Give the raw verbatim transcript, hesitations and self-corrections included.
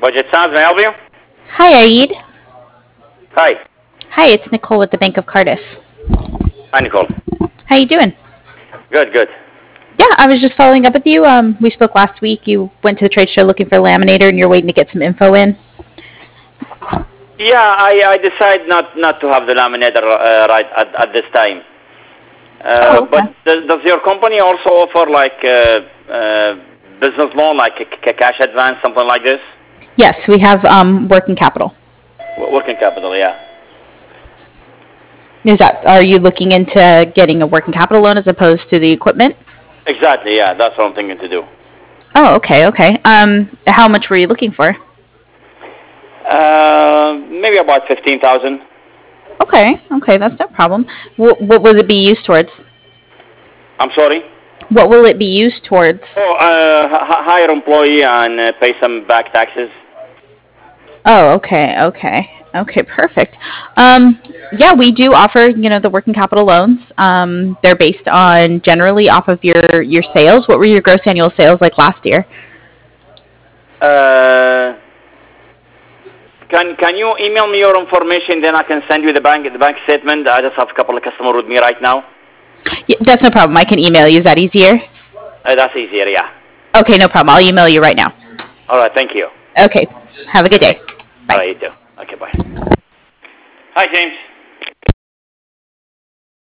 Budget Sounds, may I help you? Hi, Aid. Hi. Hi, it's Nicole with the Bank of Cardiff. Hi, Nicole. How you doing? Good, good. Yeah, I was just following up with you. Um, we spoke last week. You went to the trade show looking for a laminator, and you're waiting to get some info in. Yeah, I, I decided not, not to have the laminator uh, right at, at this time. Uh, Oh, okay. But does, does your company also offer like uh, uh, business loan, like a, a cash advance, something like this? Yes, we have um, working capital. W- Working capital, yeah. Is that? Are you looking into getting a working capital loan as opposed to the equipment? Exactly, yeah. That's what I'm thinking to do. Oh, okay, okay. Um, how much were you looking for? Uh, maybe about fifteen thousand. Okay, okay, that's no problem. What, what will it be used towards? I'm sorry. What will it be used towards? Oh, uh, h- hire employee and uh, pay some back taxes. Oh, okay, okay, okay, perfect. Um, yeah, we do offer, you know, the working capital loans. Um, they're based on generally off of your your sales. What were your gross annual sales like last year? Uh, can can you email me your information? Then I can send you the bank the bank statement. I just have a couple of customers with me right now. Yeah, that's no problem. I can email you. Is that easier? Uh, that's easier, yeah. Okay, no problem. I'll email you right now. All right, thank you. Okay, have a good day. All Bye. right, you too. Okay, bye. Hi, James.